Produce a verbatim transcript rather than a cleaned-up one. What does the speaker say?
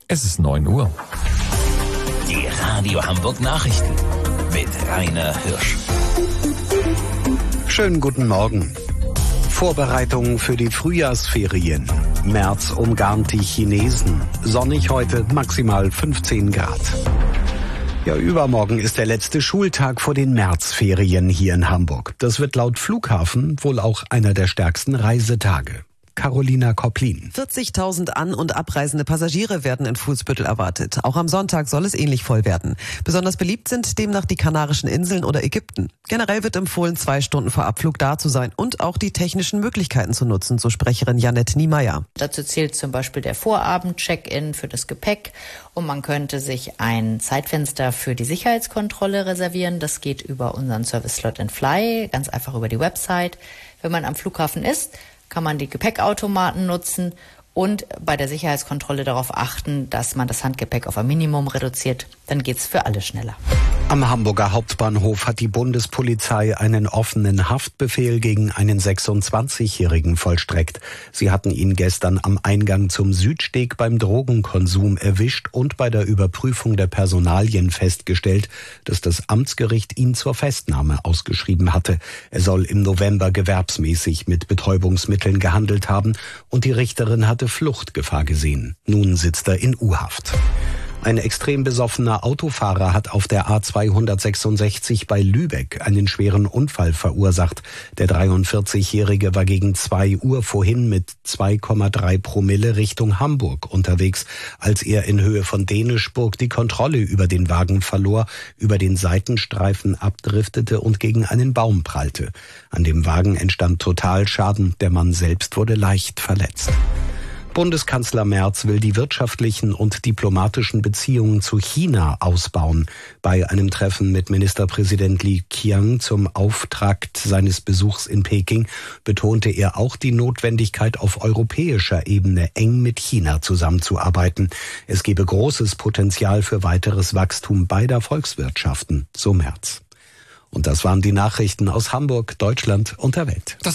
Es ist neun Uhr. Die Radio Hamburg Nachrichten mit Rainer Hirsch. Schönen guten Morgen. Vorbereitungen für die Frühjahrsferien. März umgarnt die Chinesen. Sonnig heute, maximal fünfzehn Grad. Ja, übermorgen ist der letzte Schultag vor den Märzferien hier in Hamburg. Das wird laut Flughafen wohl auch einer der stärksten Reisetage. Carolina Kopplin. vierzigtausend an- und abreisende Passagiere werden in Fuhlsbüttel erwartet. Auch am Sonntag soll es ähnlich voll werden. Besonders beliebt sind demnach die Kanarischen Inseln oder Ägypten. Generell wird empfohlen, zwei Stunden vor Abflug da zu sein und auch die technischen Möglichkeiten zu nutzen, so Sprecherin Janette Niemeyer. Dazu zählt zum Beispiel der Vorabend-Check-in für das Gepäck und man könnte sich ein Zeitfenster für die Sicherheitskontrolle reservieren. Das geht über unseren Service Slot and Fly, ganz einfach über die Website. Wenn man am Flughafen ist, kann man die Gepäckautomaten nutzen und bei der Sicherheitskontrolle darauf achten, dass man das Handgepäck auf ein Minimum reduziert. Dann geht's für alle schneller. Am Hamburger Hauptbahnhof hat die Bundespolizei einen offenen Haftbefehl gegen einen sechsundzwanzigjährigen vollstreckt. Sie hatten ihn gestern am Eingang zum Südsteg beim Drogenkonsum erwischt und bei der Überprüfung der Personalien festgestellt, dass das Amtsgericht ihn zur Festnahme ausgeschrieben hatte. Er soll im November gewerbsmäßig mit Betäubungsmitteln gehandelt haben und die Richterin hatte Fluchtgefahr gesehen. Nun sitzt er in U-Haft. Ein extrem besoffener Autofahrer hat auf der A zweihundertsechsundsechzig bei Lübeck einen schweren Unfall verursacht. Der dreiundvierzigjährige war gegen zwei Uhr vorhin mit zwei Komma drei Promille Richtung Hamburg unterwegs, als er in Höhe von Dänischburg die Kontrolle über den Wagen verlor, über den Seitenstreifen abdriftete und gegen einen Baum prallte. An dem Wagen entstand Totalschaden, der Mann selbst wurde leicht verletzt. Bundeskanzler Merz will die wirtschaftlichen und diplomatischen Beziehungen zu China ausbauen. Bei einem Treffen mit Ministerpräsident Li Qiang zum Auftakt seines Besuchs in Peking betonte er auch die Notwendigkeit, auf europäischer Ebene eng mit China zusammenzuarbeiten. Es gebe großes Potenzial für weiteres Wachstum beider Volkswirtschaften, so Merz. Und das waren die Nachrichten aus Hamburg, Deutschland und der Welt. Das